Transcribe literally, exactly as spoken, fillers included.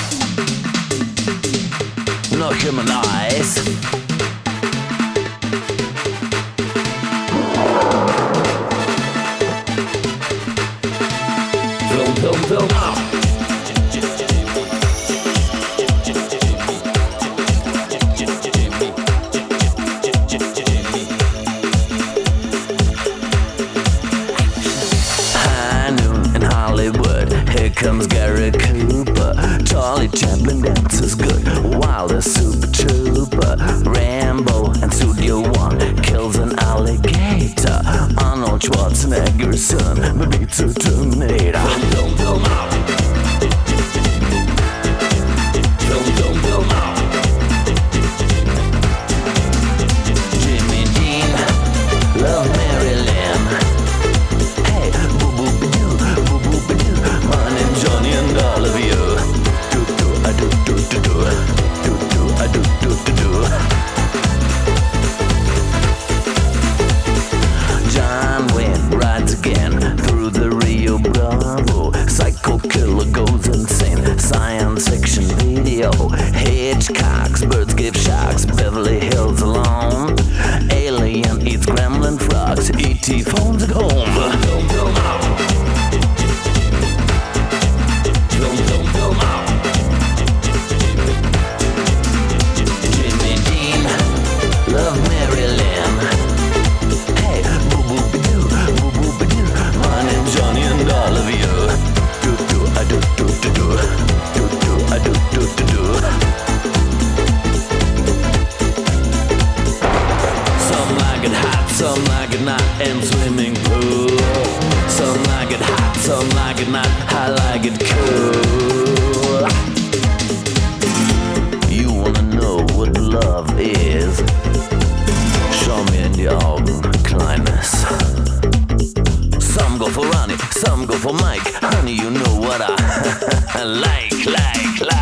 No human eyes. Film, film, film out. High noon in Hollywood. Here comes Gary Cooper. Charlie Chaplin dances good. Wilder, Super Trooper. Rambo and Studio One kills an alligator. Arnold Schwarzenegger's son beats a Terminator. Film, film, film out. Film, film, film out. Jimmy Dean, love Mary Lynn. Hey, boo boo ba doo, boo boo ba doo. My name's Johnny and all of you. Do do a do do do do, do do a do do do do. John Wayne rides again through the Rio Bravo. Psycho killer goes insane. Science fiction video. Hitchcocks, birds give shocks. Beverly Hills alone. Alien eats gremlin frogs. E T phones at home. Film, film out. Film, film, film out. Jimmy Dean, love Mary Lynn. Hey, boo boo ba doo, boo boo ba doo. My name's Johnny and all of you. Do do a do do do do, do do a do do do do. Some like it hot, some like it not in swimming pool. Some like it hot, some like it not. I like it cool. You wanna know what love is? Show me in the Augen, Kleines. Some go for Ronnie, some go for Mike. Honey, you know what I like, like, like.